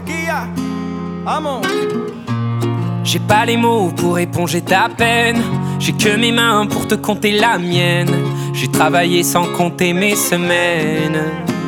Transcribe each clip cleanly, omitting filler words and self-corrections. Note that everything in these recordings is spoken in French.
J'ai pas les mots pour éponger ta peine. J'ai que mes mains pour te compter la mienne. J'ai travaillé sans compter mes semaines.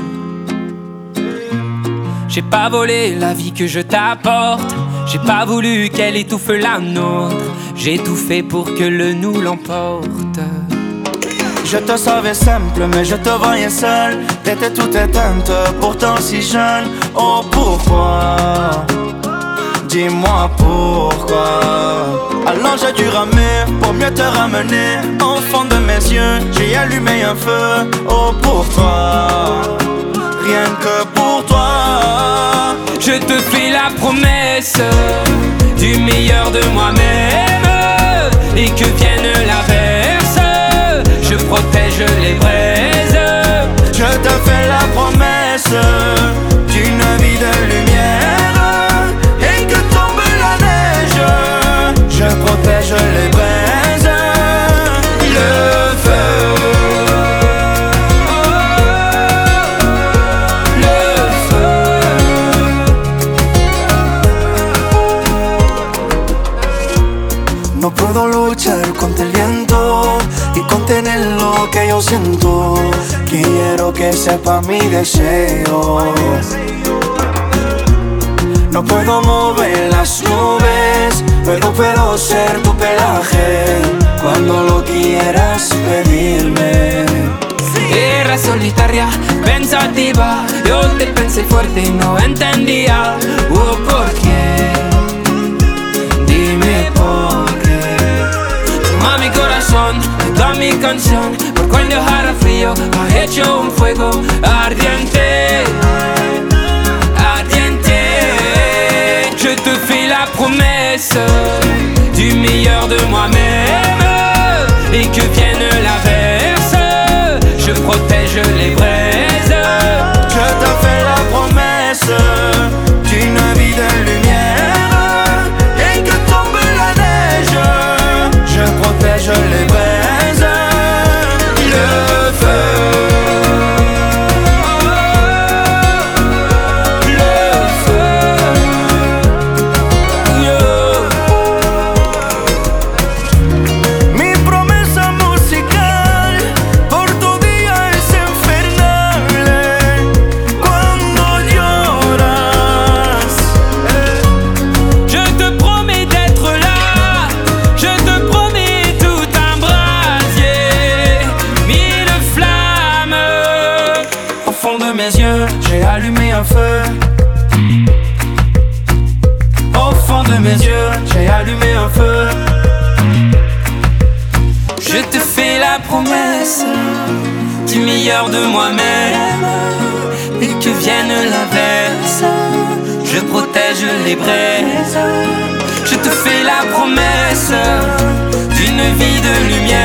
J'ai pas volé la vie que je t'apporte. J'ai pas voulu qu'elle étouffe la nôtre. J'ai tout fait pour que le nous l'emporte. Je te savais simple mais je te voyais seul. T'étais toute éteinte, pourtant si jeune. Oh pourquoi? Dis-moi pourquoi. Alors j'ai dû ramer pour mieux te ramener. Au fond de mes yeux, j'ai allumé un feu. Oh pour toi, rien que pour toi. Je te fais la promesse du meilleur de moi-même. Et que vienne l'averse, je protège les braises. Je te fais la promesse d'une vie de lumière. Et que tombe la neige, je protège les braises. Le feu, le feu. No puedo luchar contra el viento y contener lo que yo siento. Quiero que sepa mi deseo. No puedo mover las nubes, pero puedo ser tu pelaje cuando lo quieras pedirme. Era solitaria, pensativa. Yo te pensé fuerte y no entendía. ¿Por qué? Dime por qué. Toma mi corazón, toda mi canción. Por cuando hará frío, ha hecho un fuego ardiente. Ardiente. Je te fais la promesse du meilleur de moi-même. Et que vienne l'averse, je protège les braises. Je te fais la promesse d'une vie de lumière. Et que tombe la neige, je protège les braises. Le feu, le feu, Mi promesa musical por tu día es infernal. Cuando lloras, Je te promets d'être là. Je te promets tout un brasier, mille flammes. au fond de mes yeux, j'ai allumé un feu. Au fond de mes yeux, j'ai allumé un feu. Je te fais la promesse du meilleur de moi-même. Et que vienne l'averse, je protège les braises. Je te fais la promesse d'une vie de lumière.